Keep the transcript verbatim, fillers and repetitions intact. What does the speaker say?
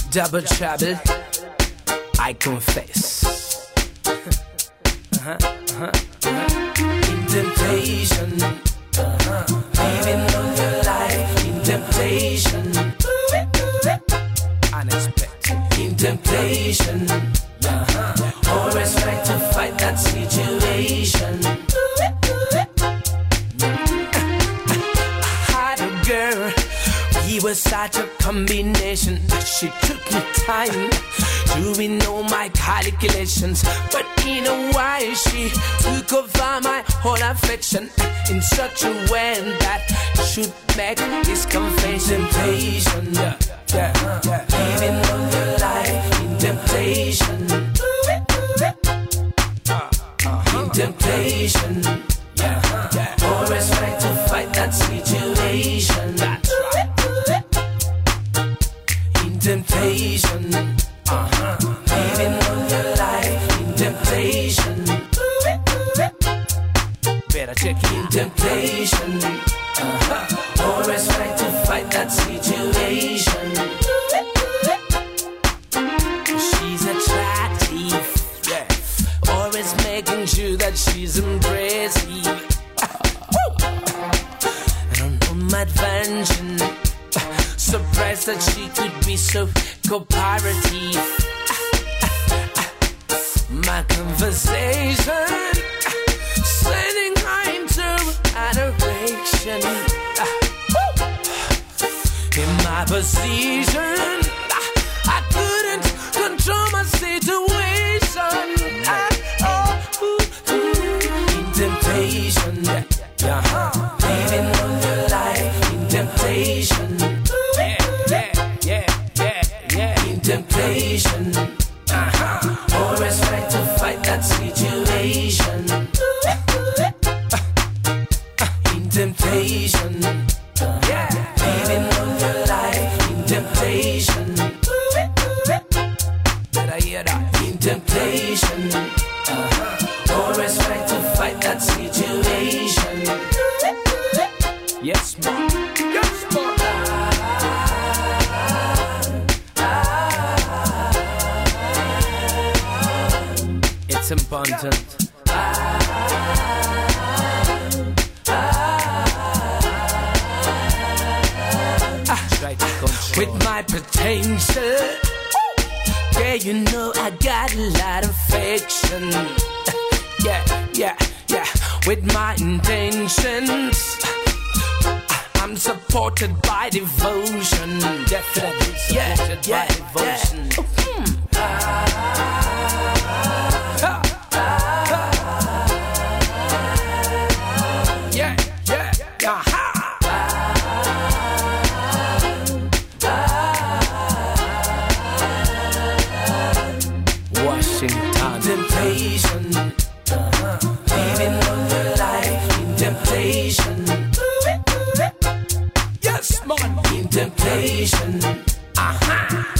double trouble, I confess. uh-huh, uh-huh, uh-huh. In temptation, uh-huh. Living on your life in temptation. Unexpected. In temptation, uh-huh. Always try to fight that situation. I had a girl, we were such a combination. She took me time doing all my calculations, but in a while she took over my whole affection in such a way that should make this confession. Temptation, yeah, yeah, yeah. Living on your life in temptation. In temptation, yeah, yeah. Always try to fight that situation. That's right. In temptation, uh-huh. Living on your life in temptation. Better check in temptation, uh-huh. Always try to fight that situation. She's attractive, yeah. Always making sure that she's impressive. And on, on my adventure, surprised that she could be so cooperative. My conversation, sending her into adoration. In my position, I couldn't control my situation. In temptation, yeah, living on your life in temptation. In temptation, uh-huh. Always try to fight that situation. In temptation, yeah. Living on your life in temptation. Did I hear that? In temptation, uh-huh. Always try to fight that situation. Yes, ma'am. Yes, ma'am. It's important. With my potential, yeah, you know I got a lot of affection. Yeah, yeah, yeah. With my intentions, I'm supported by devotion. Definitely supported yeah, by yeah, devotion. Yeah. Mm. Ah. Yeah, yeah, yeah. Washington. Temptation, uh-huh. Living on your life in temptation. Yes, man. In temptation, uh-huh.